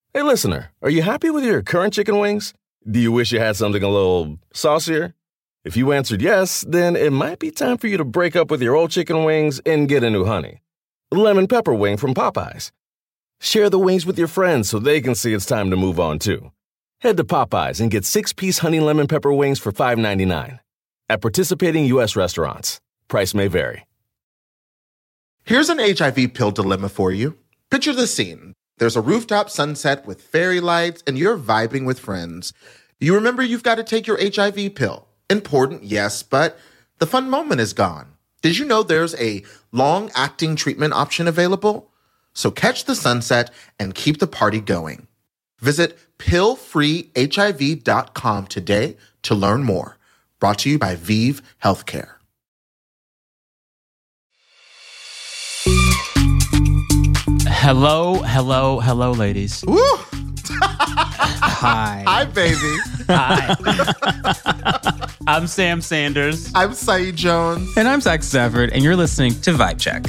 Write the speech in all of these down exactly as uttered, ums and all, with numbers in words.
Hey, listener, are you happy with your current chicken wings? Do you wish you had something a little saucier? If you answered yes, then it might be time for you to break up with your old chicken wings and get a new honey. Lemon pepper wing from Popeyes. Share the wings with your friends so they can see it's time to move on, too. Head to Popeyes and get six-piece honey lemon pepper wings for five ninety-nine. At participating U S restaurants. Price may vary. Here's an H I V pill dilemma for you. Picture the scene. There's a rooftop sunset with fairy lights, and you're vibing with friends. You remember you've got to take your H I V pill. Important, yes, but the fun moment is gone. Did you know there's a long-acting treatment option available? So catch the sunset and keep the party going. Visit pill free H I V dot com today to learn more. Brought to you by Vive Healthcare. Hello, hello, hello, ladies. Woo! Hi. Hi, baby. Hi. I'm Sam Sanders. I'm Saeed Jones. And I'm Zach Stafford, and you're listening to Vibe Check.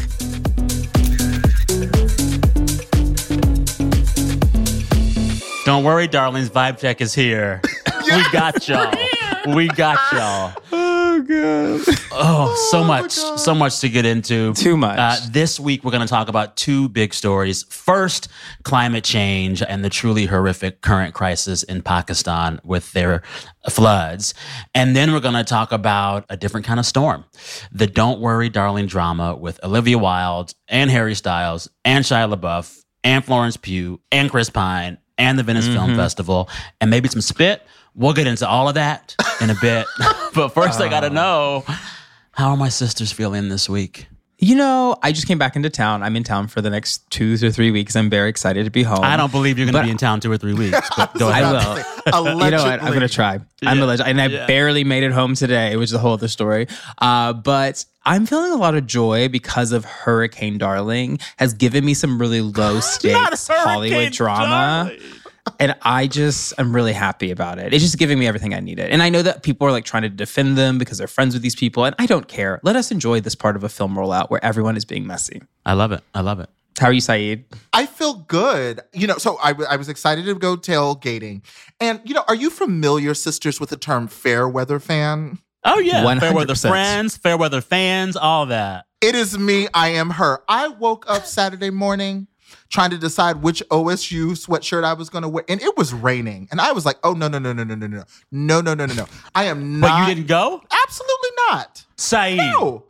Don't worry, darlings. Vibe Check is here. We got y'all. We got y'all. Oh, God. Oh, so much, so much to get into. Too much. Uh, this week, we're going to talk about two big stories. First, climate change and the truly horrific current crisis in Pakistan with their floods. And then we're going to talk about a different kind of storm. The Don't Worry, Darling drama with Olivia Wilde and Harry Styles and Shia LaBeouf and Florence Pugh and Chris Pine and the Venice mm-hmm. Film Festival and maybe some spit. We'll get into all of that in a bit. But first, uh, I got to know, how are my sisters feeling this week? You know, I just came back into town. I'm in town for the next two to three weeks. I'm very excited to be home. I don't believe you're going to be in town two or three weeks. But go ahead. I will. Allegedly. You know what? I'm going to try. Yeah. I'm alleged. And I yeah. barely made it home today, which is a whole other story. Uh, but I'm feeling a lot of joy because of Hurricane Darling has given me some really low stakes Hollywood drama. Darling. And I just, I'm really happy about it. It's just giving me everything I needed. And I know that people are like trying to defend them because they're friends with these people. And I don't care. Let us enjoy this part of a film rollout where everyone is being messy. I love it. I love it. How are you, Saeed? I feel good. You know, so I, w- I was excited to go tailgating. And, you know, are you familiar, sisters, with the term fair weather fan? Oh, yeah. one hundred percent. Fair weather friends, fair weather fans, all that. It is me. I am her. I woke up Saturday morning trying to decide which O S U sweatshirt I was going to wear. And it was raining. And I was like, oh, no, no, no, no, no, no, no. No, no, no, no, no. I am not. But you didn't go? Absolutely not. Saeed. No.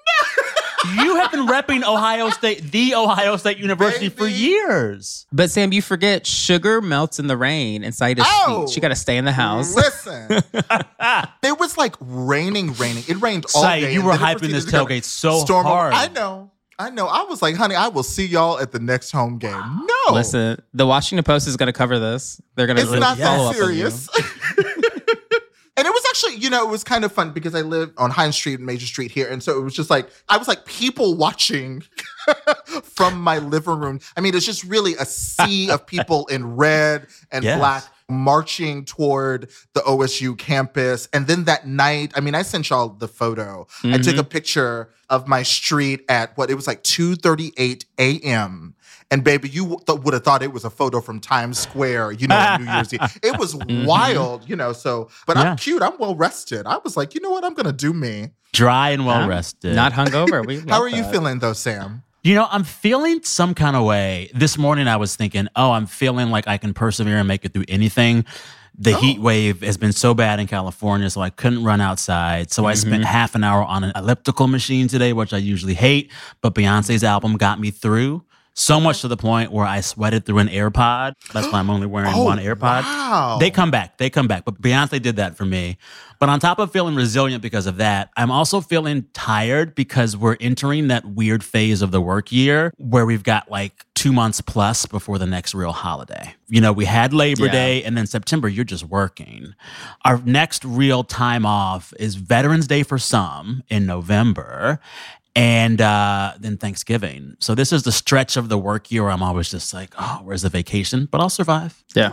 You have been repping Ohio State, the Ohio State University Baby. for years. But Sam, you forget sugar melts in the rain and Saeed is oh, sweet. She got to stay in the house. Listen. It was like raining, raining. It rained all Saeed, day. you were hyping this tailgate so storm hard. Over. I know. I know. I was like, honey, I will see y'all at the next home game. No. Listen, the Washington Post is going to cover this. They're going to It's not follow that serious. And it was actually, you know, it was kind of fun because I live on Hines Street and Major Street here. And so it was just like, I was like people watching from my living room. I mean, it's just really a sea of people in red and yes. black marching toward the O S U campus. And then that night, I mean, I sent y'all the photo. Mm-hmm. I took a picture of my street at what, it was like two thirty-eight a.m. And baby, you w- th- would have thought it was a photo from Times Square, you know, on New Year's Eve. It was mm-hmm. wild, you know, so, but yeah. I'm cute. I'm well rested. I was like, you know what? I'm going to do me. Dry and well rested. Not hungover. We How are that. you feeling though, Sam? You know, I'm feeling some kind of way. This morning I was thinking, oh, I'm feeling like I can persevere and make it through anything. The oh. heat wave has been so bad in California, so I couldn't run outside. So mm-hmm. I spent half an hour on an elliptical machine today, which I usually hate. But Beyonce's album got me through. So much to the point where I sweated through an AirPod. That's why I'm only wearing oh, one AirPod. Wow. They come back. They come back. But Beyonce did that for me. But on top of feeling resilient because of that, I'm also feeling tired because we're entering that weird phase of the work year where we've got like two months plus before the next real holiday. You know, we had Labor yeah. Day and then September, you're just working. Our next real time off is Veterans Day for some in November. And uh, then Thanksgiving. So this is the stretch of the work year where I'm always just like, oh, where's the vacation? But I'll survive. Yeah. Okay.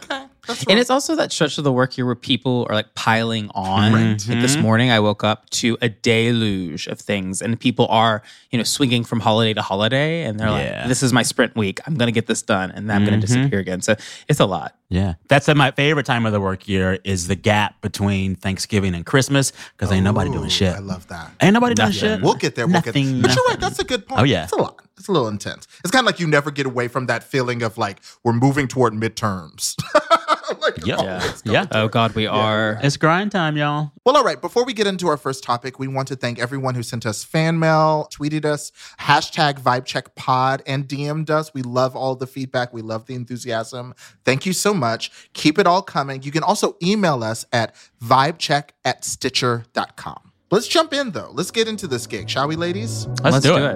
That's right. And it's also that stretch of the work year where people are like piling on. Right. Like this morning, I woke up to a deluge of things, and people are, you know, swinging from holiday to holiday, and they're Yeah. like, "This is my sprint week. I'm going to get this done, and then I'm going to disappear again." So it's a lot. Yeah. That's uh, my favorite time of the work year is the gap between Thanksgiving and Christmas because ain't nobody doing Ooh, shit. I love that. Ain't nobody doing Nothing. shit. We'll get there. We'll get Nothing, there. But you're right. nothing. That's a good point. Oh, yeah. It's a lot. It's a little intense. It's kind of like you never get away from that feeling of like we're moving toward midterms. like, Yeah. oh, Yeah. it's going Yeah. toward- Oh God, we are. It's grind time, y'all. Well, all right. Before we get into our first topic, we want to thank everyone who sent us fan mail, tweeted us, hashtag VibeCheckPod, and D M'd us. We love all the feedback. We love the enthusiasm. Thank you so much. Keep it all coming. You can also email us at vibecheck at stitcher dot com. Let's jump in, though. Let's get into this gig, shall we, ladies? Let's, Let's do, do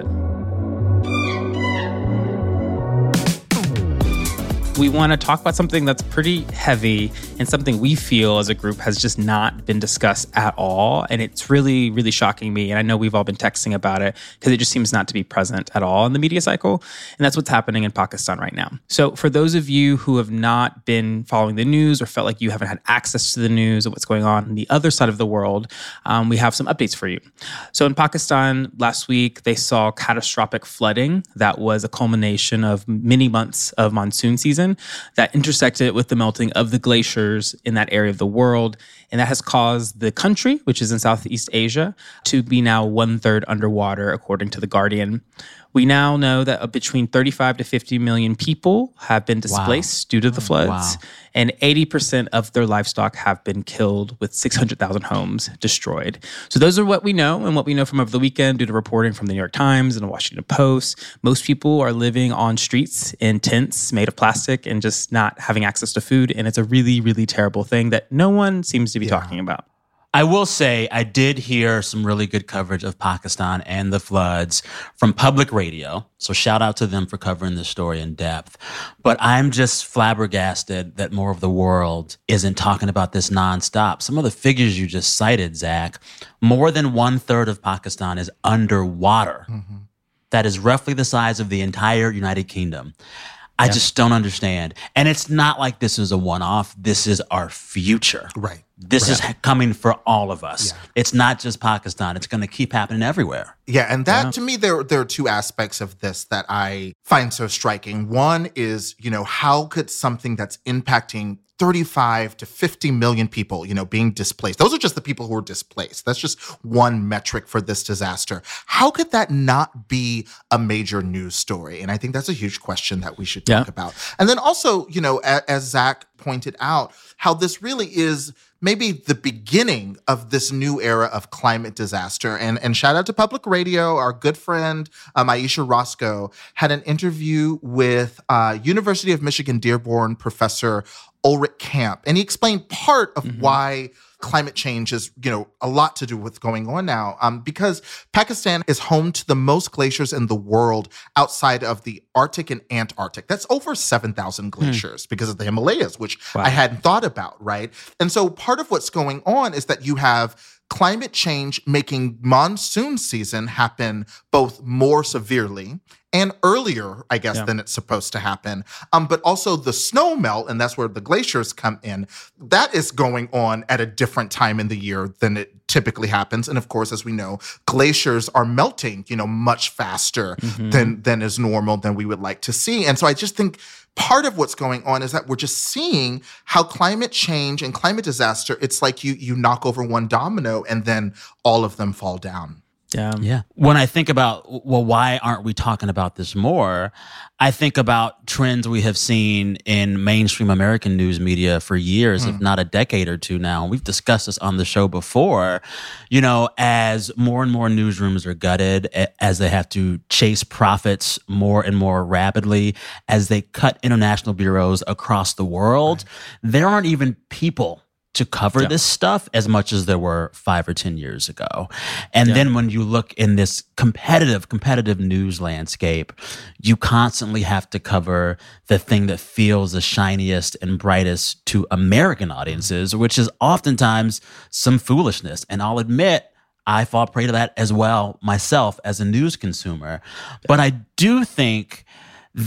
it. it. We want to talk about something that's pretty heavy and something we feel as a group has just not been discussed at all. And it's really, really shocking me. And I know we've all been texting about it because it just seems not to be present at all in the media cycle. And that's what's happening in Pakistan right now. So for those of you who have not been following the news or felt like you haven't had access to the news of what's going on on the other side of the world, um, we have some updates for you. So in Pakistan last week, they saw catastrophic flooding that was a culmination of many months of monsoon season that intersected with the melting of the glaciers in that area of the world. And that has caused the country, which is in Southeast Asia, to be now one third underwater, according to The Guardian. We now know that between thirty-five to fifty million people have been displaced wow. due to the floods. Wow. And eighty percent of their livestock have been killed, with six hundred thousand homes destroyed. So those are what we know and what we know from over the weekend due to reporting from the New York Times and the Washington Post. Most people are living on streets in tents made of plastic and just not having access to food. And it's a really, really terrible thing that no one seems to be yeah. talking about. I will say I did hear some really good coverage of Pakistan and the floods from public radio. So shout out to them for covering this story in depth. But I'm just flabbergasted that more of the world isn't talking about this nonstop. Some of the figures you just cited, Zach, more than one third of Pakistan is underwater. Mm-hmm. That is roughly the size of the entire United Kingdom. I yeah. just don't understand. And it's not like this is a one-off. This is our future. Right. This right. is coming for all of us. Yeah. It's not just Pakistan. It's going to keep happening everywhere. Yeah, and that, yeah. to me, there, there are two aspects of this that I find so striking. One is, you know, how could something that's impacting thirty-five to fifty million people, you know, being displaced. Those are just the people who are displaced. That's just one metric for this disaster. How could that not be a major news story? And I think that's a huge question that we should talk yeah. about. And then also, you know, as, as Zach pointed out, how this really is maybe the beginning of this new era of climate disaster. And, and shout out to Public Radio. Our good friend, um, Aisha Roscoe, had an interview with uh, University of Michigan Dearborn professor Ulrich Kamp. And he explained part of mm-hmm. why climate change is, you know, a lot to do with what's going on now. Um, because Pakistan is home to the most glaciers in the world outside of the Arctic and Antarctic. That's over seven thousand glaciers mm. because of the Himalayas, which wow. I hadn't thought about, right? And so part of what's going on is that you have climate change making monsoon season happen both more severely and earlier, I guess, yeah. than it's supposed to happen. Um, but also the snow melt, and that's where the glaciers come in, that is going on at a different time in the year than it typically happens. And of course, as we know, glaciers are melting, you know, much faster mm-hmm. than, than is normal, than we would like to see. And so I just think part of what's going on is that we're just seeing how climate change and climate disaster, it's like you you knock over one domino and then all of them fall down. Yeah. Yeah. When I think about, well, why aren't we talking about this more? I think about trends we have seen in mainstream American news media for years, mm. if not a decade or two now. We've discussed this on the show before. You know, as more and more newsrooms are gutted, as they have to chase profits more and more rapidly, as they cut international bureaus across the world, right. there aren't even people to cover yeah. this stuff as much as there were five or ten years ago. And yeah. then when you look in this competitive, competitive news landscape, you constantly have to cover the thing that feels the shiniest and brightest to American audiences, which is oftentimes some foolishness. And I'll admit, I fall prey to that as well myself as a news consumer. But I do think that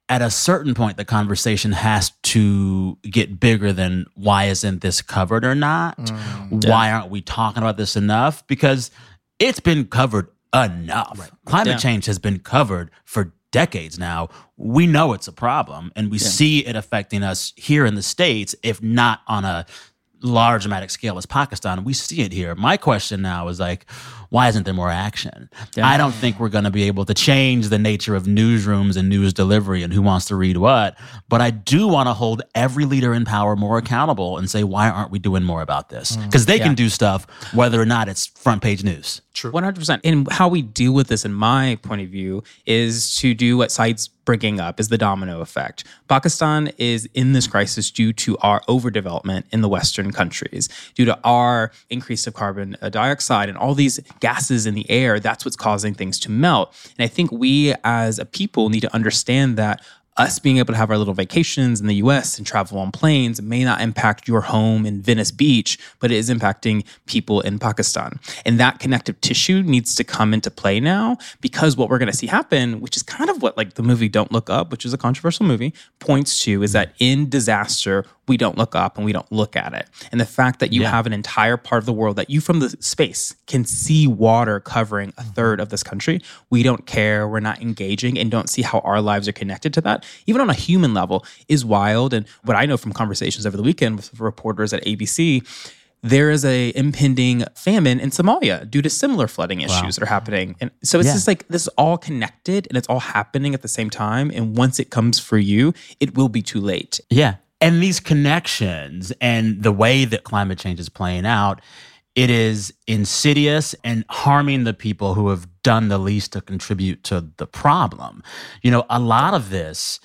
at a certain point, the conversation has to get bigger than why isn't this covered or not? Mm, why yeah. aren't we talking about this enough? Because it's been covered enough. Right. Climate yeah. change has been covered for decades now. We know it's a problem, and we yeah. see it affecting us here in the States, if not on a large dramatic scale as Pakistan. We see it here. My question now is like, why isn't there more action? Yeah. I don't think we're going to be able to change the nature of newsrooms and news delivery and who wants to read what, but I do want to hold every leader in power more accountable and say, why aren't we doing more about this? Because they yeah. can do stuff whether or not it's front page news. True. one hundred percent. And how we deal with this, in my point of view, is to do what Said's bringing up, is the domino effect. Pakistan is in this crisis due to our overdevelopment in the Western countries, due to our increase of carbon dioxide and all these gases in the air. That's what's causing things to melt. And I think we as a people need to understand that us being able to have our little vacations in the U S and travel on planes may not impact your home in Venice Beach, but it is impacting people in Pakistan. And that connective tissue needs to come into play now, because what we're going to see happen, which is kind of what like the movie Don't Look Up, which is a controversial movie, points to, is that in disaster, we don't look up and we don't look at it. And the fact that you yeah. have an entire part of the world that you from the space can see water covering a third of this country, we don't care, we're not engaging, and don't see how our lives are connected to that, even on a human level, is wild. And what I know from conversations over the weekend with reporters at A B C, there is a impending famine in Somalia due to similar flooding issues wow. that are happening. And so it's yeah. just like, this is all connected and it's all happening at the same time. And once it comes for you, it will be too late. Yeah. And these connections and the way that climate change is playing out, it is insidious and harming the people who have done the least to contribute to the problem. You know, a lot of this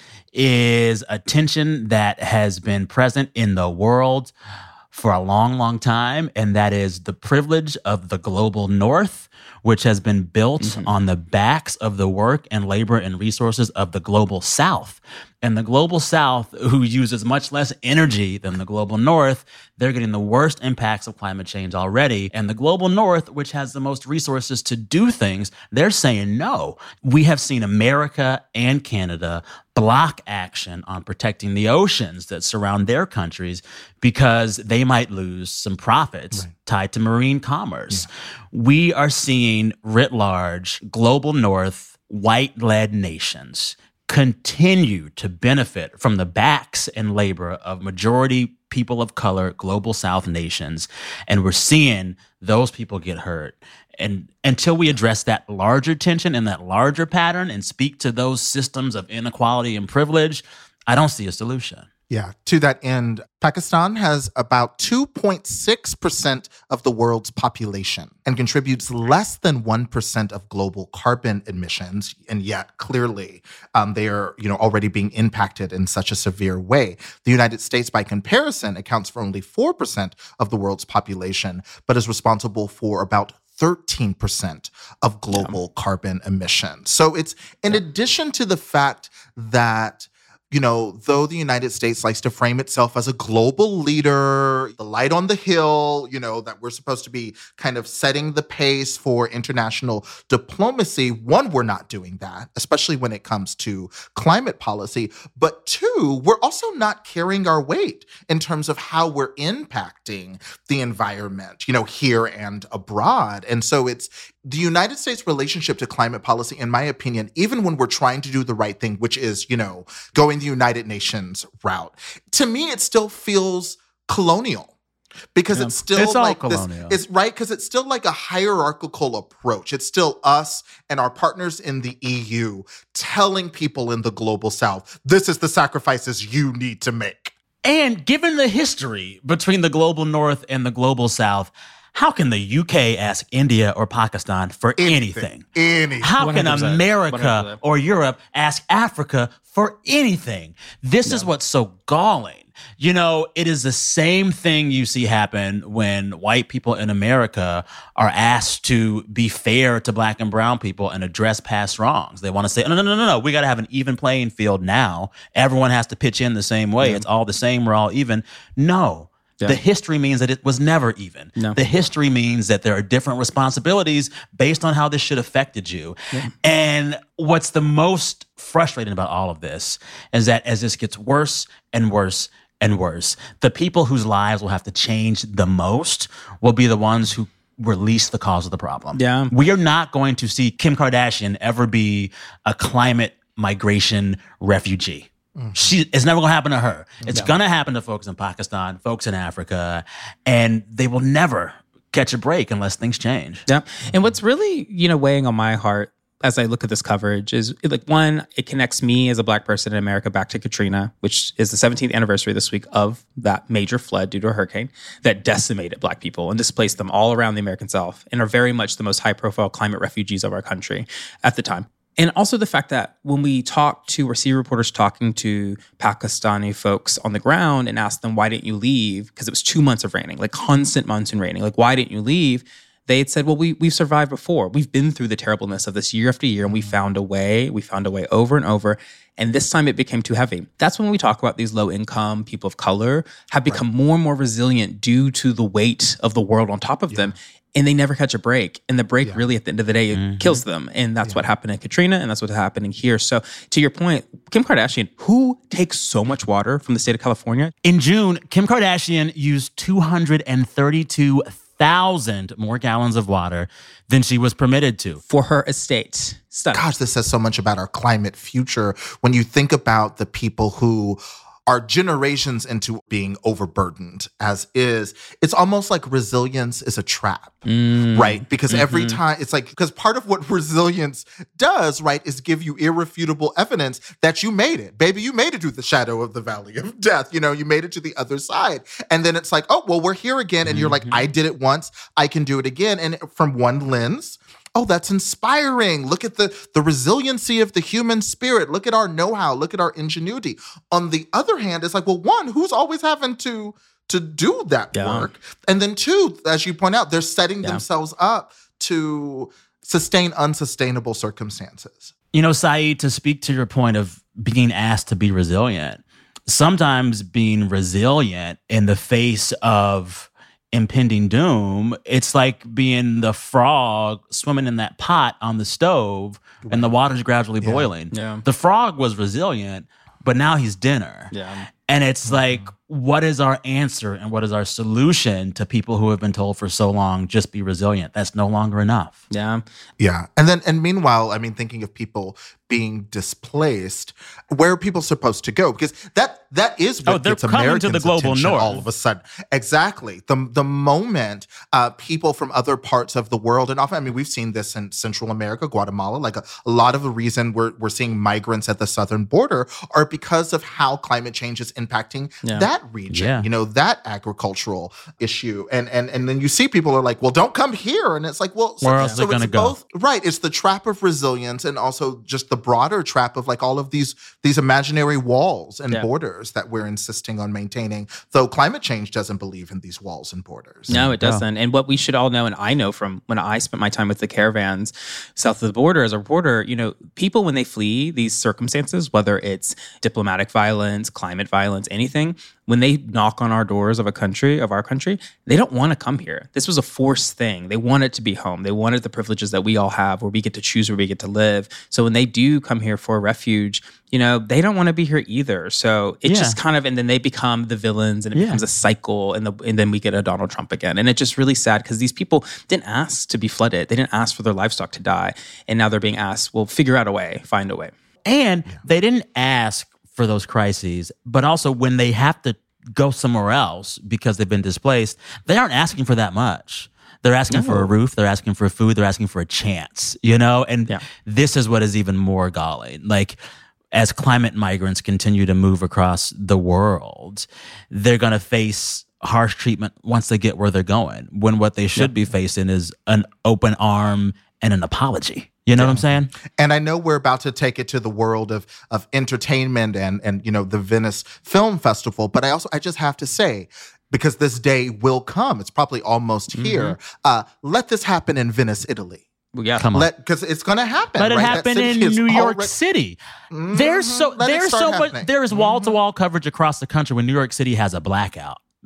is a tension that has been present in the world for a long, long time, and that is the privilege of the global north, which has been built mm-hmm. on the backs of the work and labor and resources of the global south. And the global south, who uses much less energy than the global north, they're getting the worst impacts of climate change already. And the global north, which has the most resources to do things, they're saying no. We have seen America and Canada block action on protecting the oceans that surround their countries because they might lose some profits right. tied to marine commerce. Yeah. We are seeing writ large global north white-led nations continue to benefit from the backs and labor of majority people of color, global South nations. And we're seeing those people get hurt. And until we address that larger tension and that larger pattern and speak to those systems of inequality and privilege, I don't see a solution. Yeah. To that end, Pakistan has about two point six percent of the world's population and contributes less than one percent of global carbon emissions. And yet, clearly, um, they are, you know, already being impacted in such a severe way. The United States, by comparison, accounts for only four percent of the world's population, but is responsible for about thirteen percent of global yeah. carbon emissions. So it's in yeah. addition to the fact that, you know, though the United States likes to frame itself as a global leader, the light on the hill, you know, that we're supposed to be kind of setting the pace for international diplomacy. One, we're not doing that, especially when it comes to climate policy. But two, we're also not carrying our weight in terms of how we're impacting the environment, you know, here and abroad. And so it's the United States' relationship to climate policy, in my opinion, even when we're trying to do the right thing, which is, you know, going the United Nations route, to me, it still feels colonial because yeah. it's still it's like all colonial. this. It's right because it's still like a hierarchical approach. It's still us and our partners in the E U telling people in the global South, this is the sacrifices you need to make. And given the history between the global North and the global South, how can the U K ask India or Pakistan for anything? Anything. anything. How can one hundred percent. America one hundred percent. or Europe ask Africa for anything? This no. is what's so galling. You know, it is the same thing you see happen when white people in America are asked to be fair to black and brown people and address past wrongs. They want to say, no, no, no, no, no, we got to have an even playing field now. Everyone has to pitch in the same way. Yeah. It's all the same. We're all even. No. Yeah. The history means that it was never even. No. The history means that there are different responsibilities based on how this shit affected you. Yeah. And what's the most frustrating about all of this is that as this gets worse and worse and worse, the people whose lives will have to change the most will be the ones who were least the cause of the problem. Yeah. We are not going to see Kim Kardashian ever be a climate migration refugee. She, it's never going to happen to her. It's yeah. going to happen to folks in Pakistan, folks in Africa, and they will never catch a break unless things change. Yeah. And what's really, you know, weighing on my heart as I look at this coverage is, like, one, it connects me as a Black person in America back to Katrina, which is the seventeenth anniversary this week of that major flood due to a hurricane that decimated Black people and displaced them all around the American South and are very much the most high-profile climate refugees of our country at the time. And also the fact that when we talk to or see reporters talking to Pakistani folks on the ground and ask them, why didn't you leave? Because it was two months of raining, like constant monsoon raining. Like, why didn't you leave? They had said, well, we, we've survived before. We've been through the terribleness of this year after year, and we found a way. We found a way over and over. And this time it became too heavy. That's when we talk about these low-income people of color have become right. more and more resilient due to the weight of the world on top of yeah. them. And they never catch a break. And the break yeah. really, at the end of the day, mm-hmm. kills them. And that's yeah. what happened in Katrina, and that's what's happening here. So to your point, Kim Kardashian, who takes so much water from the state of California? In June, Kim Kardashian used two hundred thirty-two thousand more gallons of water than she was permitted to. For her estate. Stunning. Gosh, this says so much about our climate future. When you think about the people who are generations into being overburdened as is, it's almost like resilience is a trap, mm. right? Because mm-hmm. every time, it's like, because part of what resilience does, right, is give you irrefutable evidence that you made it. Baby, you made it through the shadow of the valley of death. You know, you made it to the other side. And then it's like, oh, well, we're here again. And mm-hmm. you're like, I did it once, I can do it again. And from one lens, oh, that's inspiring. Look at the, the resiliency of the human spirit. Look at our know-how. Look at our ingenuity. On the other hand, it's like, well, one, who's always having to, to do that yeah. work? And then two, as you point out, they're setting yeah. themselves up to sustain unsustainable circumstances. You know, Saeed, to speak to your point of being asked to be resilient, sometimes being resilient in the face of impending doom, it's like being the frog swimming in that pot on the stove and the water's gradually yeah. boiling. Yeah. The frog was resilient, but now he's dinner. Yeah. And it's like, what is our answer and what is our solution to people who have been told for so long, just be resilient? That's no longer enough. Yeah. Yeah. And then, and meanwhile, I mean, thinking of people being displaced, where are people supposed to go? Because that that is what oh, they're gets coming Americans' to the global north all of a sudden. Exactly. The the moment uh, people from other parts of the world, and often, I mean, we've seen this in Central America, Guatemala, like a, a lot of the reason we're we're seeing migrants at the southern border are because of how climate change is impacting yeah. that region, yeah. you know, that agricultural issue. And and and then you see people are like, well, don't come here. And it's like, well, so, where else so are they going to go? Both, right. It's the trap of resilience and also just the broader trap of like all of these these imaginary walls and yeah. borders that we're insisting on maintaining, though climate change doesn't believe in these walls and borders. No, it doesn't. Yeah. And what we should all know, and I know from when I spent my time with the caravans south of the border as a reporter, you know, people when they flee these circumstances, whether it's diplomatic violence, climate violence, anything, when they knock on our doors of a country, of our country, they don't want to come here. This was a forced thing. They wanted to be home. They wanted the privileges that we all have where we get to choose where we get to live. So when they do come here for refuge, you know, they don't want to be here either. So it's yeah. just kind of, and then they become the villains and it yeah. becomes a cycle and, the, and then we get a Donald Trump again. And it's just really sad because these people didn't ask to be flooded. They didn't ask for their livestock to die. And now they're being asked, well, figure out a way, find a way. And yeah. they didn't ask for those crises, but also when they have to go somewhere else because they've been displaced, they aren't asking for that much. They're asking no. for a roof, they're asking for food, they're asking for a chance, you know? And yeah. this is what is even more galling. Like, as climate migrants continue to move across the world, they're going to face harsh treatment once they get where they're going, when what they should yeah. be facing is an open arm and an apology. You know yeah. what I'm saying? And I know we're about to take it to the world of of entertainment and and you know the Venice Film Festival, but I also I just have to say, because this day will come, it's probably almost mm-hmm. here. Uh, let this happen in Venice, Italy. Well, yeah, come on, because it's going to happen. Let it right? happen in New York already... City. Mm-hmm. There's so let there's so happening. much. There is wall to wall coverage across the country when New York City has a blackout.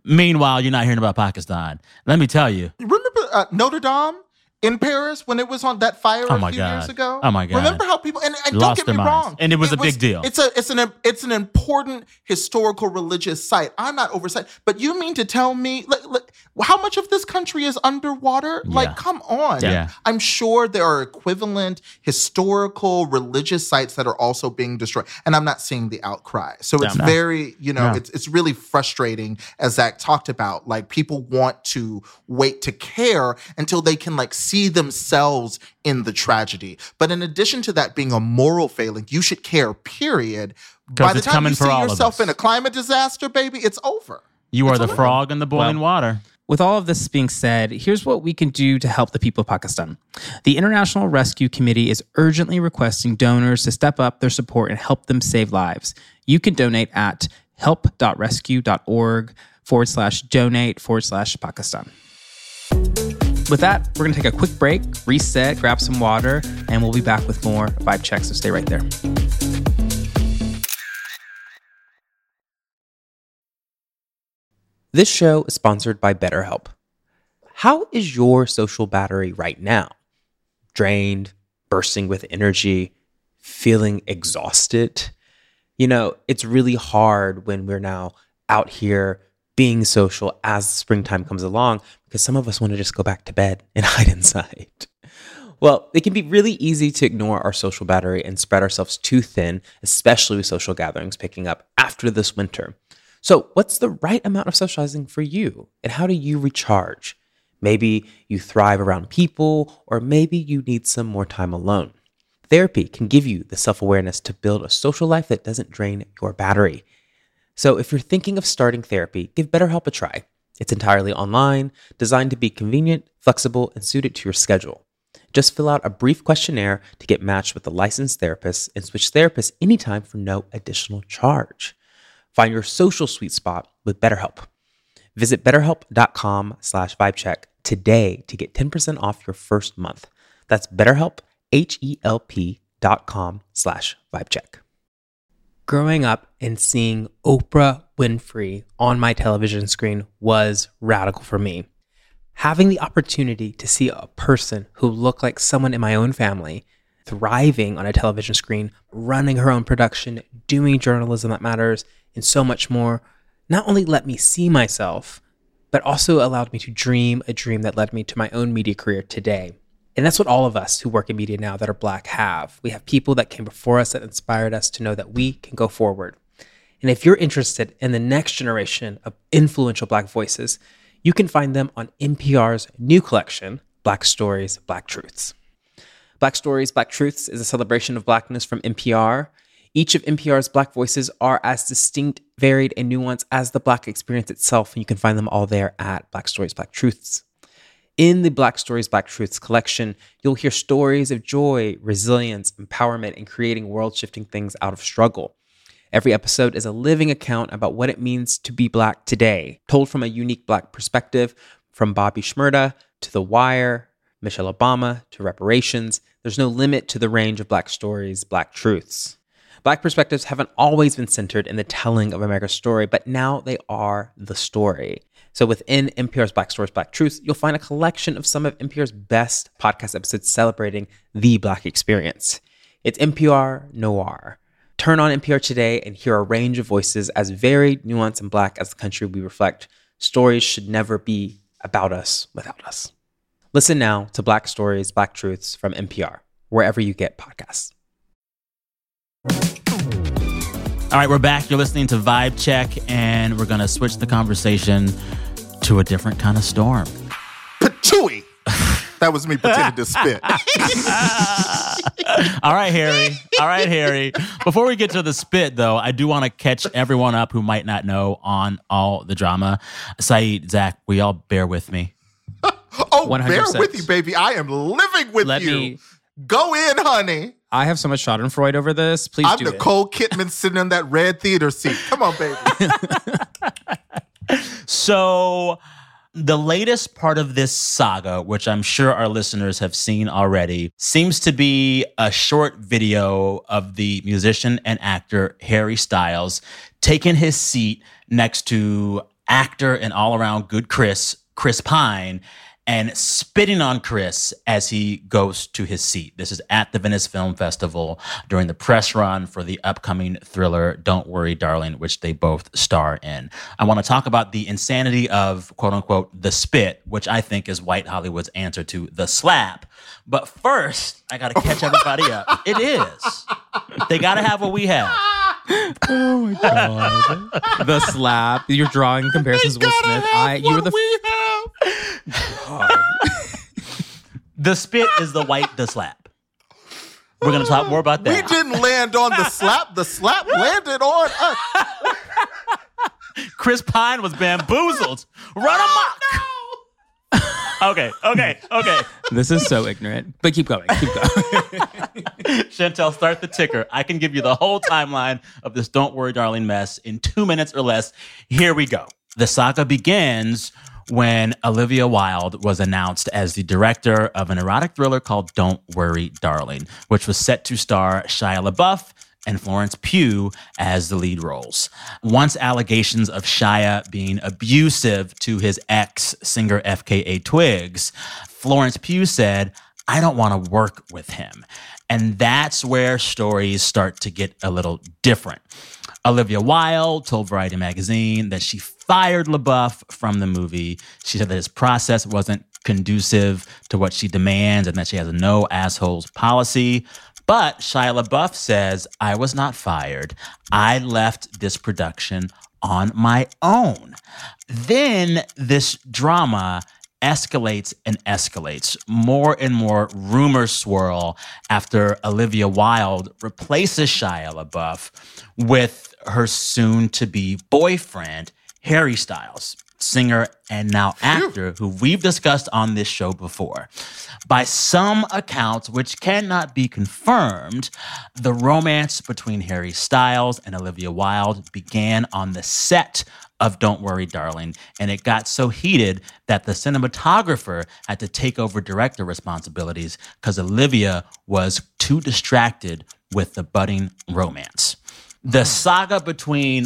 Meanwhile, you're not hearing about Pakistan. Let me tell you. Remember uh, Notre Dame in Paris when it was on that fire oh a my few God. years ago? Oh my God. Remember how people, and, and don't Lost get their me minds. wrong. And it was a was, big deal. It's a it's an it's an important historical religious site. I'm not oversight, but you mean to tell me like, like, how much of this country is underwater? Yeah. Like, come on. Yeah. I'm sure there are equivalent historical religious sites that are also being destroyed. And I'm not seeing the outcry. So it's No. very, you know, No. it's it's really frustrating, as Zach talked about. Like, people want to wait to care until they can like see themselves in the tragedy. But in addition to that being a moral failing, you should care, period. By the it's time coming you for see all of yourself us. in a climate disaster, baby, it's over. You are It's the over. frog in the boiling Well, water. With all of this being said, here's what we can do to help the people of Pakistan. The International Rescue Committee is urgently requesting donors to step up their support and help them save lives. You can donate at help.rescue.org forward slash donate forward slash Pakistan. With that, we're going to take a quick break, reset, grab some water, and we'll be back with more Vibe Check, so stay right there. This show is sponsored by BetterHelp. How is your social battery right now? Drained, bursting with energy, feeling exhausted? You know, it's really hard when we're now out here being social as springtime comes along, because some of us want to just go back to bed and hide inside. Well, it can be really easy to ignore our social battery and spread ourselves too thin, especially with social gatherings picking up after this winter. So what's the right amount of socializing for you? And how do you recharge? Maybe you thrive around people, or maybe you need some more time alone. Therapy can give you the self-awareness to build a social life that doesn't drain your battery. So if you're thinking of starting therapy, give BetterHelp a try. It's entirely online, designed to be convenient, flexible, and suited to your schedule. Just fill out a brief questionnaire to get matched with a licensed therapist and switch therapists anytime for no additional charge. Find your social sweet spot with BetterHelp. Visit betterhelp.com slash vibecheck today to get ten percent off your first month. That's BetterHelp, H-E-L-P dot com slash vibecheck. Growing up and seeing Oprah Winfrey on my television screen was radical for me. Having the opportunity to see a person who looked like someone in my own family thriving on a television screen, running her own production, doing journalism that matters, and so much more, not only let me see myself, but also allowed me to dream a dream that led me to my own media career today. And that's what all of us who work in media now that are Black have. We have people that came before us that inspired us to know that we can go forward. And if you're interested in the next generation of influential Black voices, you can find them on N P R's new collection, Black Stories, Black Truths. Black Stories, Black Truths is a celebration of Blackness from N P R. Each of N P R's Black voices are as distinct, varied, and nuanced as the Black experience itself, and you can find them all there at Black Stories, Black Truths. In the Black Stories, Black Truths collection, you'll hear stories of joy, resilience, empowerment, and creating world-shifting things out of struggle. Every episode is a living account about what it means to be Black today, told from a unique Black perspective, from Bobby Shmurda to The Wire, Michelle Obama to reparations. There's no limit to the range of Black stories, Black truths. Black perspectives haven't always been centered in the telling of America's story, but now they are the story. So within N P R's Black Stories, Black Truths, you'll find a collection of some of N P R's best podcast episodes celebrating the Black experience. It's N P R Noir. Turn on N P R today and hear a range of voices as varied, nuanced, and Black as the country we reflect. Stories should never be about us without us. Listen now to Black Stories, Black Truths from N P R, wherever you get podcasts. All right, we're back. You're listening to Vibe Check, and we're going to switch the conversation to a different kind of storm. Patooey! That was me pretending to spit. All right, Harry. All right, Harry. Before we get to the spit, though, I do want to catch everyone up who might not know on all the drama. Saeed, Zach, will y'all bear with me? Oh, one hundred percent. bear with you, baby. I am living with Let you. me- Go in, honey. I have so much Schadenfreude over this. Please I'm do Nicole Kidman sitting in that red theater seat. Come on, baby. So the latest part of this saga, which I'm sure our listeners have seen already, seems to be a short video of the musician and actor Harry Styles taking his seat next to actor and all-around good Chris, Chris Pine, and spitting on Chris as he goes to his seat. This is at the Venice Film Festival during the press run for the upcoming thriller Don't Worry, Darling, which they both star in. I want to talk about the insanity of, quote unquote, the spit, which I think is white Hollywood's answer to the slap. But first, I got to catch everybody up. It is. They got to have what we have. Oh my god! The slap. You're drawing comparisons with Will Smith. I you were the. The spit is the white the slap. We're gonna talk more about that. We didn't land on the slap. The slap landed on us. Chris Pine was bamboozled. Run amok. Okay, okay, okay. This is so ignorant. But keep going. Keep going. Chantel, start the ticker. I can give you the whole timeline of this Don't Worry, Darling mess in two minutes or less. Here we go. The saga begins when Olivia Wilde was announced as the director of an erotic thriller called Don't Worry, Darling, which was set to star Shia LaBeouf and Florence Pugh as the lead roles. Once allegations of Shia being abusive to his ex, singer F K A Twigs, Florence Pugh said, I don't want to work with him. And that's where stories start to get a little different. Olivia Wilde told Variety magazine that she fired LaBeouf from the movie. She said that his process wasn't conducive to what she demands and that she has a no assholes policy. But Shia LaBeouf says, I was not fired. I left this production on my own. Then this drama escalates and escalates. More and more rumors swirl after Olivia Wilde replaces Shia LaBeouf with her soon-to-be boyfriend, Harry Styles, singer and now actor who we've discussed on this show before. By some accounts, which cannot be confirmed, the romance between Harry Styles and Olivia Wilde began on the set of Don't Worry, Darling, and it got so heated that the cinematographer had to take over director responsibilities because Olivia was too distracted with the budding romance. The saga between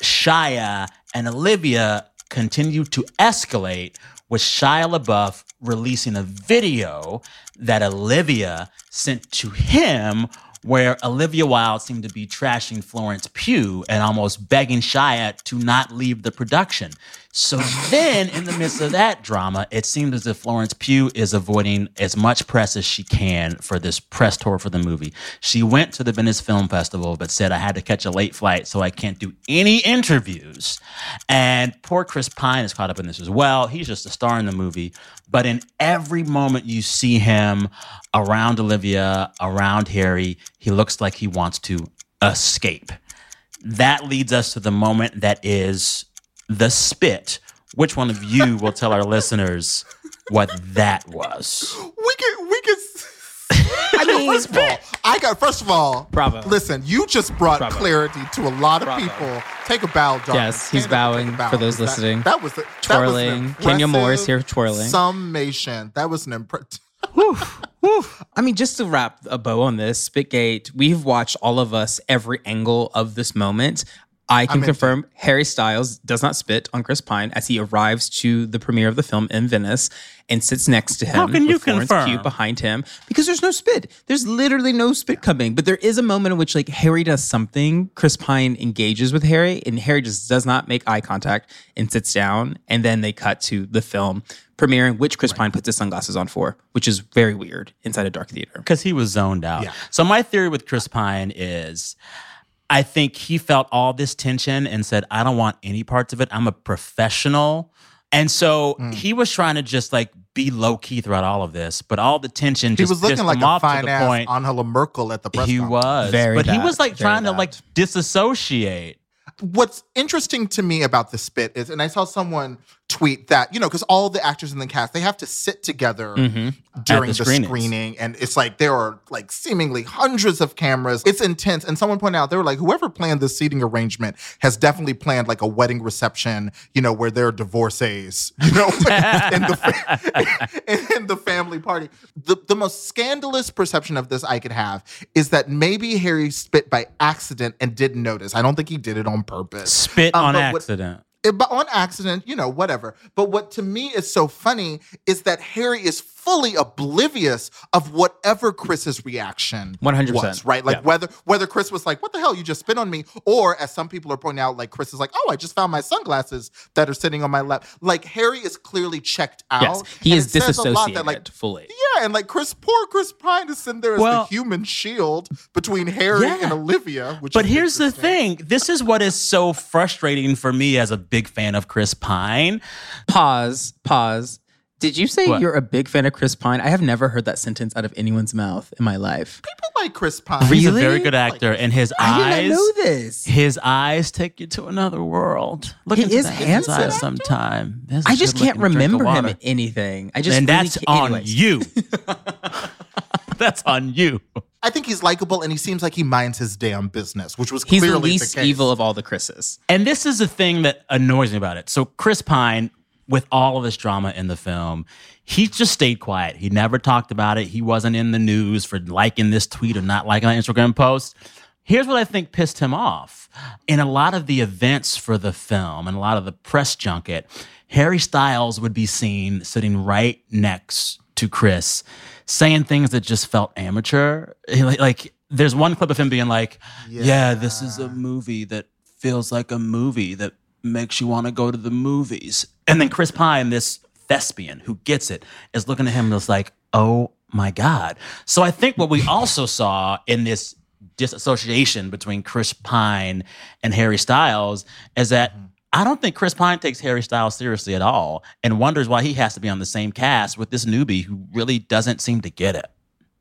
Shia and Olivia continued to escalate, with Shia LaBeouf releasing a video that Olivia sent to him where Olivia Wilde seemed to be trashing Florence Pugh and almost begging Shia to not leave the production. So then, in the midst of that drama, it seemed as if Florence Pugh is avoiding as much press as she can for this press tour for the movie. She went to the Venice Film Festival, but said, I had to catch a late flight, so I can't do any interviews. And poor Chris Pine is caught up in this as well. He's just a star in the movie. But in every moment you see him around Olivia, around Harry, he looks like he wants to escape. That leads us to the moment that is the spit. Which one of you will tell our listeners what that was? We can, we can. I mean, first of all, I got. First of all, Bravo. Listen, you just brought Bravo. clarity to a lot of Bravo. people. Take a bow, John. Yes, he's bowing for those That- listening. That, was the, Twirling. That was Kenya an Moore's here impressive twirling. Summation. That was an impressive. I mean, just to wrap a bow on this, Spitgate, we've watched all of us every angle of this moment. I can I'm confirm Harry Styles does not spit on Chris Pine as he arrives to the premiere of the film in Venice and sits next to him. How can with you Florence confirm? Pugh behind him because there's no spit. There's literally no spit coming. But there is a moment in which like Harry does something. Chris Pine engages with Harry and Harry just does not make eye contact and sits down. And then they cut to the film premiering, which Chris Pine puts his sunglasses on for, which is very weird inside a dark theater. Because he was zoned out. Yeah. So my theory with Chris Pine is I think he felt all this tension and said, I don't want any parts of it. I'm a professional. And so Mm. he was trying to just like be low key throughout all of this, but all the tension He just was looking pissed like him a off to fine the ass point. Angela Merkel at the press He conference. was. Very but he that. was like Very trying to that. like disassociate. What's interesting to me about the spit is, and I saw someone tweet that, you know, because all the actors in the cast, they have to sit together during At the the, screenings. screening. And it's like there are like seemingly hundreds of cameras. It's intense. And someone pointed out, they were like, whoever planned this seating arrangement has definitely planned like a wedding reception, you know, where there are divorcees, you know, in, the fa- in the family party. The, the most scandalous perception of this I could have is that maybe Harry spit by accident and didn't notice. I don't think he did it on purpose. Spit Um, on but what- accident. It, but on accident, you know, whatever. But what to me is so funny is that Harry is fully oblivious of whatever Chris's reaction one hundred percent was, right? Like yeah. whether whether Chris was like, what the hell, you just spit on me? Or as some people are pointing out, like Chris is like, oh, I just found my sunglasses that are sitting on my lap. Like Harry is clearly checked out. Yes, he and is disassociated that, like, fully. Yeah, and like Chris, poor Chris Pine is sitting there as Well, the human shield between Harry yeah. and Olivia. Which But is here's the thing. This is what is so frustrating for me as a big fan of Chris Pine. Pause, pause. Did you say What? you're a big fan of Chris Pine? I have never heard that sentence out of anyone's mouth in my life. People like Chris Pine. He's a Really? very good actor, and his I eyes. did not know this. His eyes take you to another world. Look He into is that man's handsome. eyes sometime. There's a I just can't good-looking drink of remember him water. in anything. I just And really that's can't- on anyways. you. That's on you. I think he's likable, and he seems like he minds his damn business, which was He's clearly the least case. evil of all the Chris's. And this is the thing that annoys me about it. So Chris Pine, with all of this drama in the film, he just stayed quiet. He never talked about it. He wasn't in the news for liking this tweet or not liking an Instagram post. Here's what I think pissed him off. In a lot of the events for the film and a lot of the press junket, Harry Styles would be seen sitting right next to Chris, saying things that just felt amateur. Like, like there's one clip of him being like, yeah. yeah, this is a movie that feels like a movie that makes you want to go to the movies. And then Chris Pine, this thespian who gets it, is looking at him and is like, oh my God. So I think what we also saw in this disassociation between Chris Pine and Harry Styles is that I don't think Chris Pine takes Harry Styles seriously at all and wonders why he has to be on the same cast with this newbie who really doesn't seem to get it.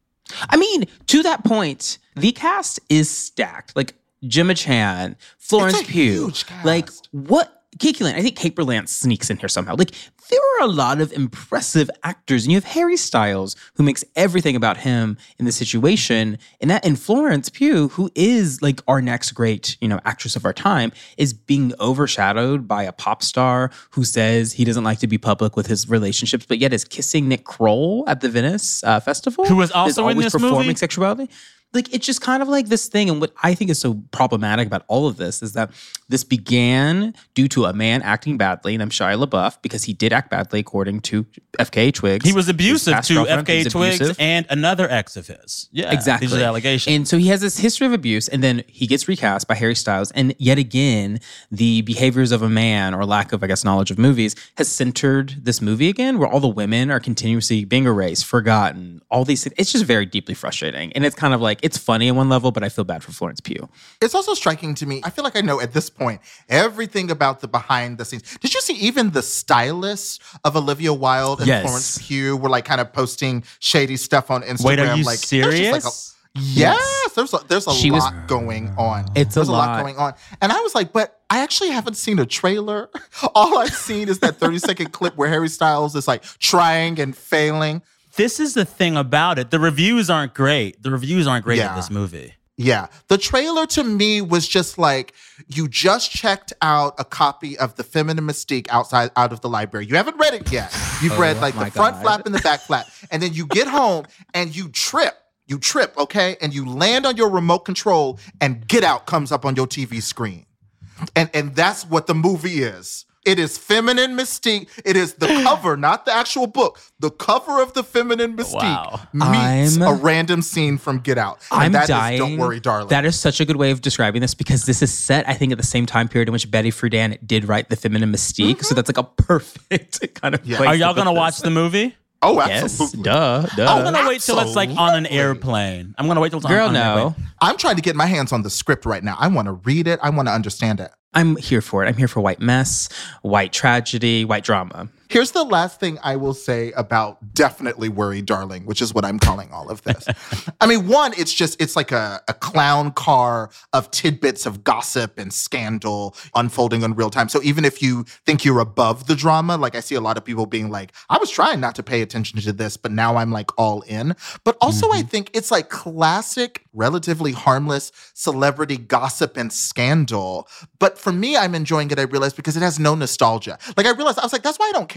I mean, to that point, the cast is stacked. Like Gemma Chan, Florence It's a Pugh. huge cast. Like what? Kiki Lane. I think Kate Berlant sneaks in here somehow. Like there are a lot of impressive actors, and you have Harry Styles, who makes everything about him in the situation, and that, and Florence Pugh, who is like our next great, you know, actress of our time, is being overshadowed by a pop star who says he doesn't like to be public with his relationships, but yet is kissing Nick Kroll at the Venice uh, Festival, Who was Is also in always this performing movie? sexuality. Like, it's just kind of like this thing. And what I think is so problematic about all of this is that this began due to a man acting badly, and I'm Shia LaBeouf, because he did act badly, according to F K A Twigs. He was his abusive past to girlfriend. F K He was Twigs abusive. and another ex of his. Yeah, Exactly. These are the allegations. And so he has this history of abuse, and then he gets recast by Harry Styles. And yet again, the behaviors of a man, or lack of, I guess, knowledge of movies, has centered this movie again, where all the women are continuously being erased, forgotten, all these things. It's just very deeply frustrating. And it's kind of like, it's funny at one level, but I feel bad for Florence Pugh. It's also striking to me. I feel like I know at this point everything about the behind the scenes. Did you see even the stylists of Olivia Wilde and Yes. Florence Pugh were like kind of posting shady stuff on Instagram? Wait, are you like, there's just, serious? like, a- yes, there's a, there's a She was- lot going on. It's a there's a lot. lot. going on, and I was like, but I actually haven't seen a trailer. All I've seen is that thirty second clip where Harry Styles is like trying and failing. This is the thing about it. The reviews aren't great. The reviews aren't great Yeah. of this movie. Yeah. The trailer to me was just like, you just checked out a copy of The Feminine Mystique outside out of the library. You haven't read it yet. You've read like the my front God. flap and the back flap. And then you get home and you trip. You trip, okay? And you land on your remote control and Get Out comes up on your T V screen. And and that's what the movie is. It is Feminine Mystique. It is the cover, not the actual book. The cover of The Feminine Mystique Wow. meets I'm- a random scene from Get Out. And I'm that is dying. Don't Worry, Darling. That is such a good way of describing this, because this is set, I think, at the same time period in which Betty Friedan did write The Feminine Mystique. So that's like a perfect kind of Yeah. place Are to y'all put going to this. watch the movie? oh, Yes, absolutely. duh, duh. I'm going to wait till it's like on an Absolutely. airplane. I'm going to wait till it's on, Girl, on an no. airplane. I'm trying to get my hands on the script right now. I want to read it. I want to understand it. I'm here for it. I'm here for white mess, white tragedy, white drama. Here's the last thing I will say about Definitely Worry, Darling, which is what I'm calling all of this. I mean, one, it's just, it's like a, a clown car of tidbits of gossip and scandal unfolding in real time. So even if you think you're above the drama, like I see a lot of people being like, I was trying not to pay attention to this, but now I'm like all in. But also I think it's like classic, relatively harmless celebrity gossip and scandal. But for me, I'm enjoying it, I realized, because it has no nostalgia. Like I realized, I was like, that's why I don't care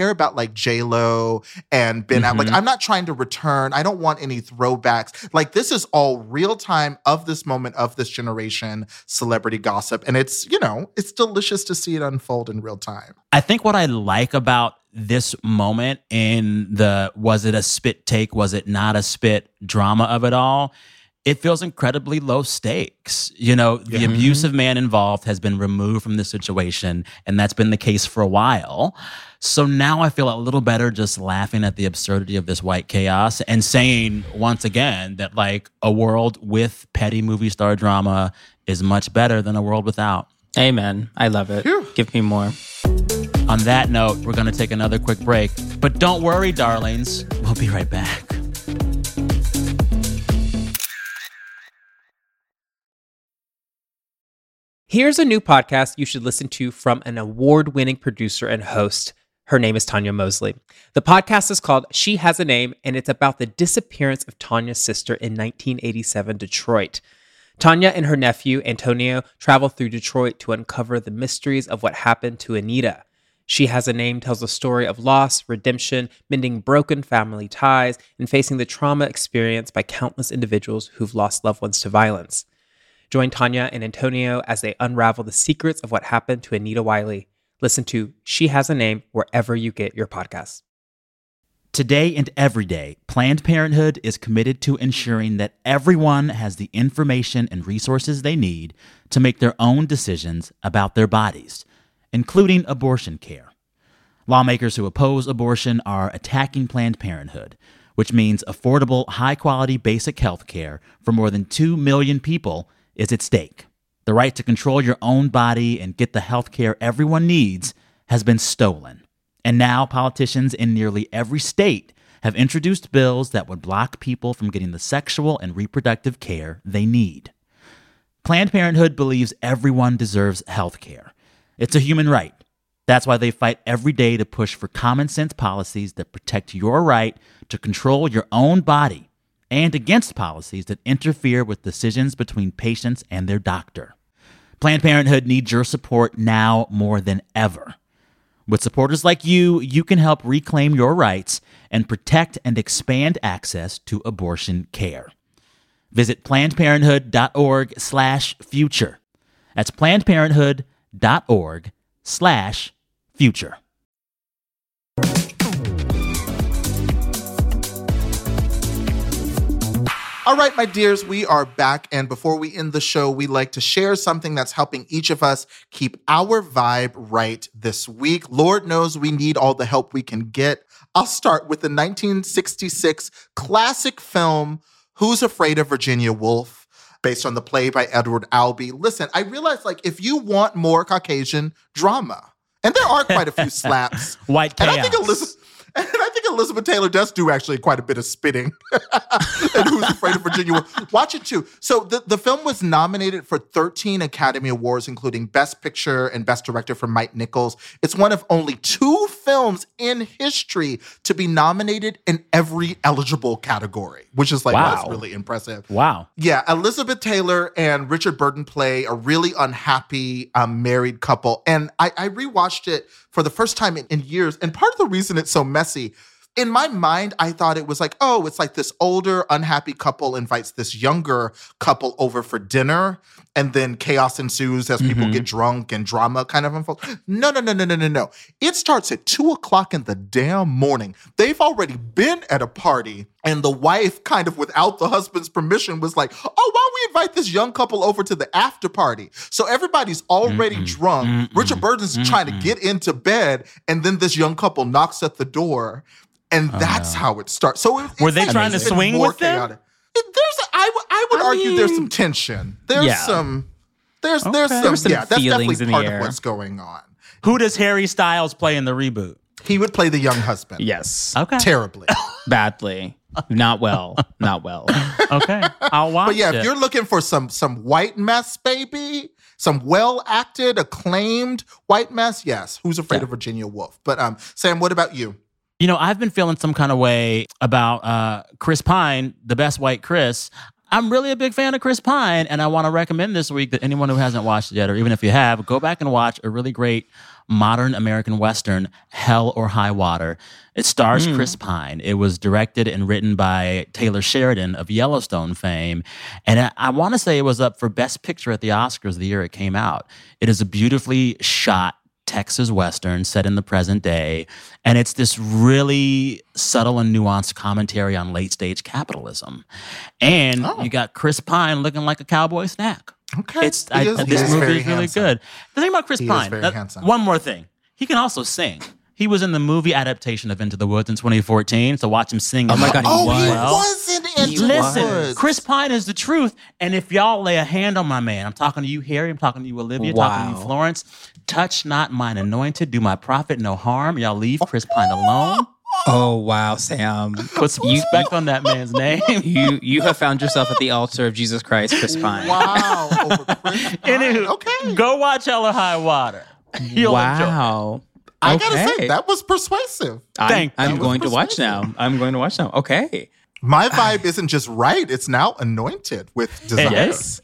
care about like J-Lo and Ben Mm-hmm. Affleck. Like, I'm not trying to return. I don't want any throwbacks. Like, this is all real time of this moment, of this generation, celebrity gossip. And it's, you know, it's delicious to see it unfold in real time. I think what I like about this moment in the was it a spit take, was it not a spit drama of it all, it feels incredibly low stakes. You know, the Yeah. abusive man involved has been removed from the situation, and that's been the case for a while. So now I feel a little better just laughing at the absurdity of this white chaos and saying once again that like a world with petty movie star drama is much better than a world without. Amen. I love it. Phew. Give me more. On that note, we're going to take another quick break. But don't worry, darlings. We'll be right back. Here's a new podcast you should listen to from an award-winning producer and host. Her name is Tanya Mosley. The podcast is called She Has a Name, and it's about the disappearance of Tanya's sister in nineteen eighty-seven Detroit. Tanya and her nephew, Antonio, travel through Detroit to uncover the mysteries of what happened to Anita. She Has a Name tells a story of loss, redemption, mending broken family ties, and facing the trauma experienced by countless individuals who've lost loved ones to violence. Join Tanya and Antonio as they unravel the secrets of what happened to Anita Wiley. Listen to She Has a Name wherever you get your podcasts. Today and every day, Planned Parenthood is committed to ensuring that everyone has the information and resources they need to make their own decisions about their bodies, including abortion care. Lawmakers who oppose abortion are attacking Planned Parenthood, which means affordable, high-quality basic health care for more than two million people is at stake. The right to control your own body and get the health care everyone needs has been stolen. And now politicians in nearly every state have introduced bills that would block people from getting the sexual and reproductive care they need. Planned Parenthood believes everyone deserves health care. It's a human right. That's why they fight every day to push for common sense policies that protect your right to control your own body, and against policies that interfere with decisions between patients and their doctor. Planned Parenthood needs your support now more than ever. With supporters like you, you can help reclaim your rights and protect and expand access to abortion care. Visit PlannedParenthood.org slash future. That's PlannedParenthood.org slash future. All right, my dears, we are back. And before we end the show, we like to share something that's helping each of us keep our vibe right this week. Lord knows we need all the help we can get. I'll start with the nineteen sixty-six classic film, Who's Afraid of Virginia Woolf, based on the play by Edward Albee. Listen, I realize, like, if you want more Caucasian drama, and there are quite a few slaps. White chaos. And I think Elizabeth... And I think Elizabeth Taylor does do actually quite a bit of spitting. And Who's Afraid of Virginia Woolf? Watch it too. So the, the film was nominated for thirteen Academy Awards, including Best Picture and Best Director for Mike Nichols. It's one of only two films in history to be nominated in every eligible category, which is like, Wow. that's really impressive. Wow. Yeah, Elizabeth Taylor and Richard Burton play a really unhappy um, married couple. And I, I rewatched it for the first time in, in years. And part of the reason it's so messy, in my mind, I thought it was like, oh, it's like this older, unhappy couple invites this younger couple over for dinner, and then chaos ensues as people Mm-hmm. get drunk and drama kind of unfolds. No, no, no, no, no, no, no. It starts at two o'clock in the damn morning. They've already been at a party, and the wife, kind of without the husband's permission, was like, oh, why don't we invite this young couple over to the after party? So everybody's already Mm-mm. drunk. Mm-mm. Richard Burton's Mm-mm. trying to get into bed, and then this young couple knocks at the door. And that's no. how it starts. So it, Were it's they actually trying to even swing more with them? chaotic. It- There's, a, I, w- I would I argue there's some mean, tension. There's yeah. some, there's, there's Okay. some, There's some yeah, that's feelings definitely in the part air. of what's going on. Who does Harry Styles play in the reboot? He would play the young husband. Yes. Okay. Terribly. Badly. Not well. Not well. Okay. I'll watch But yeah, it. if you're looking for some some white mess, baby, some well-acted, acclaimed white mess, yes. Who's Afraid Yeah. of Virginia Woolf? But um, Sam, what about you? You know, I've been feeling some kind of way about uh, Chris Pine, the best white Chris. I'm really a big fan of Chris Pine, and I want to recommend this week that anyone who hasn't watched it yet, or even if you have, go back and watch a really great modern American Western, Hell or High Water. It stars mm. Chris Pine. It was directed and written by Taylor Sheridan of Yellowstone fame. And I, I want to say it was up for Best Picture at the Oscars the year it came out. It is a beautifully shot Texas Western set in the present day. And it's this really subtle and nuanced commentary on late-stage capitalism. And oh. you got Chris Pine looking like a cowboy snack. Okay. It's, I, is, this movie is really handsome. good. The thing about Chris he Pine, that, one more thing. He can also sing. He was in the movie adaptation of Into the Woods in twenty fourteen, so watch him sing. Oh my God, he oh, was. he wasn't Into the Listen, Woods. Chris Pine is the truth. And if y'all lay a hand on my man, I'm talking to you, Harry, I'm talking to you, Olivia, wow. talking to you, Florence. Touch not mine anointed, do my prophet no harm. Y'all leave Chris Pine alone. Oh, wow, Sam. Put some respect on that man's name. You you have found yourself at the altar of Jesus Christ, Chris Pine. Wow. Over Chris Pine. Anywho, okay. Go watch Hell or High Water. You'll wow. enjoy it. I okay. gotta say, that was persuasive. Thank I'm, I'm that going to watch persuasive. now. I'm going to watch now. Okay. My vibe isn't just right, it's now anointed with desire. Yes.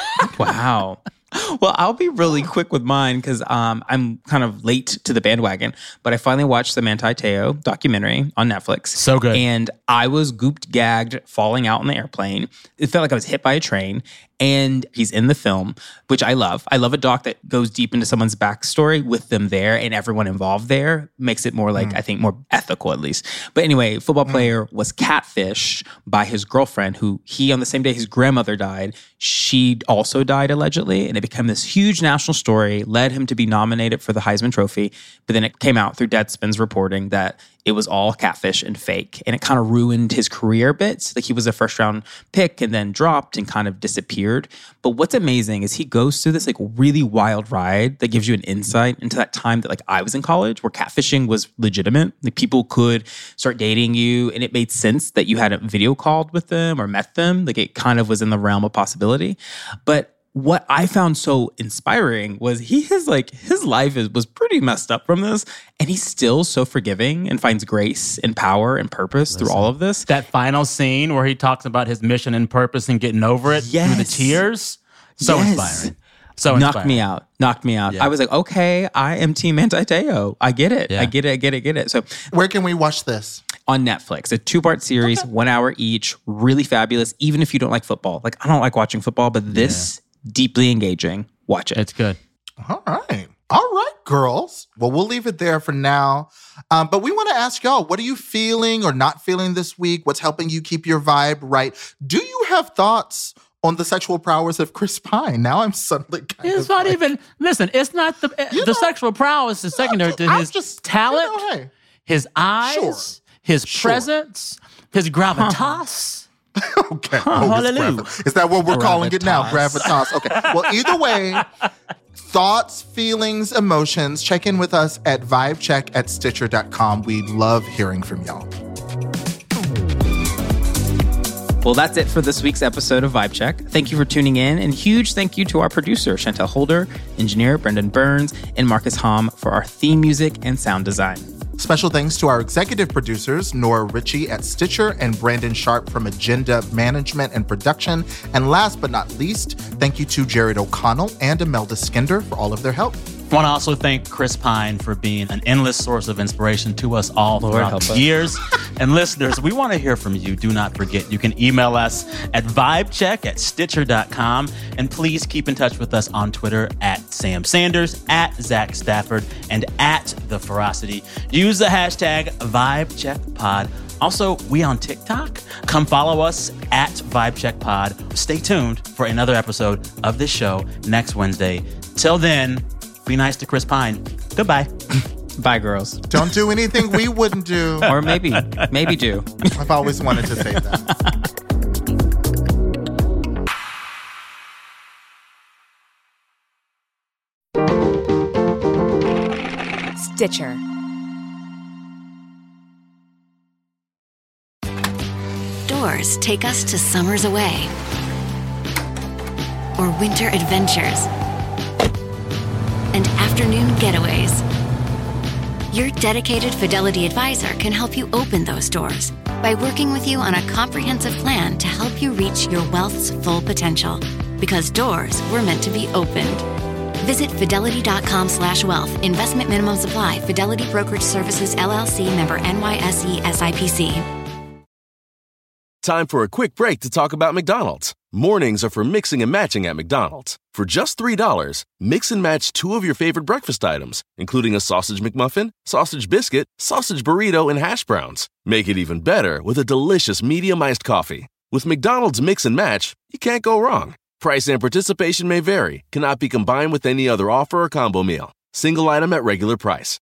Wow. Well, I'll be really quick with mine because um, I'm kind of late to the bandwagon, but I finally watched the Manti Te'o documentary on Netflix. So good. And I was gooped, gagged, falling out in the airplane. It felt like I was hit by a train. And he's in the film, which I love. I love a doc that goes deep into someone's backstory with them there and everyone involved there. Makes it more like, mm. I think, more ethical at least. But anyway, football player mm. was catfished by his girlfriend who he, on the same day his grandmother died, she also died allegedly. And it became this huge national story, led him to be nominated for the Heisman Trophy. But then it came out through Deadspin's reporting that it was all catfish and fake. And it kind of ruined his career a bit. Like he was a first round pick and then dropped and kind of disappeared. But what's amazing is he goes through this like really wild ride that gives you an insight into that time that like I was in college where catfishing was legitimate. Like people could start dating you and it made sense that you hadn't video called with them or met them. Like it kind of was in the realm of possibility. But what I found so inspiring was he is like, his life is, was pretty messed up from this, and he's still so forgiving and finds grace and power and purpose Listen, through all of this. That final scene where he talks about his mission and purpose and getting over it yes. through the tears, so yes. inspiring. So Knocked inspiring. me out. Knocked me out. Yeah. I was like, okay, I am Team Manti Te'o. I get it. Yeah. I get it. I get it. Get it. So where can we watch this? On Netflix, a two-part series, okay. one hour each, really fabulous, even if you don't like football. Like, I don't like watching football, but this... Yeah. Deeply engaging. Watch it. It's good. All right. All right, girls. Well, we'll leave it there for now. Um, but we want to ask y'all, what are you feeling or not feeling this week? What's helping you keep your vibe right? Do you have thoughts on the sexual prowess of Chris Pine? Now I'm suddenly kind It's of not like, even, listen, it's not the, You the know, sexual prowess is secondary to I'm his just, talent, you know, hey. his eyes, Sure. his Sure. presence, his gravitas. Okay. Huh, Oh, it's hallelujah. gravi- Is that what we're calling it now? Gravitas. Okay. Well, either way, thoughts, feelings, emotions, check in with us at vibecheck at stitcher dot com. We love hearing from y'all. Well, that's it for this week's episode of Vibe Check. Thank you for tuning in, and huge thank you to our producer, Chantel Holder, engineer Brendan Burns, and Marcus Hom for our theme music and sound design. Special thanks to our executive producers, Nora Ritchie at Stitcher and Brandon Sharp from Agenda Management and Production. And last but not least, thank you to Jared O'Connell and Imelda Skinder for all of their help. I want to also thank Chris Pine for being an endless source of inspiration to us all Lord throughout help the us. years. And listeners, we want to hear from you. Do not forget, you can email us at vibecheck at stitcher dot com. And please keep in touch with us on Twitter at Sam Sanders, at Zach Stafford, and at The Ferocity. Use the hashtag VibeCheckPod. Also, we on TikTok. Come follow us at VibeCheckPod. Stay tuned for another episode of this show next Wednesday. Till then, be nice to Chris Pine. Goodbye. Bye, girls. Don't do anything we wouldn't do. Or maybe, maybe do. I've always wanted to say that. Stitcher. Doors take us to summers away or winter adventures and afternoon getaways. Your dedicated Fidelity advisor can help you open those doors by working with you on a comprehensive plan to help you reach your wealth's full potential. Because doors were meant to be opened. Visit fidelity.com slash wealth. Investment minimum supply. Fidelity Brokerage Services, L L C, member N Y S E S I P C. Time for a quick break to talk about McDonald's. Mornings are for mixing and matching at McDonald's. For just three dollars, mix and match two of your favorite breakfast items, including a sausage McMuffin, sausage biscuit, sausage burrito, and hash browns. Make it even better with a delicious medium iced coffee. With McDonald's Mix and Match, you can't go wrong. Price and participation may vary, cannot be combined with any other offer or combo meal. Single item at regular price.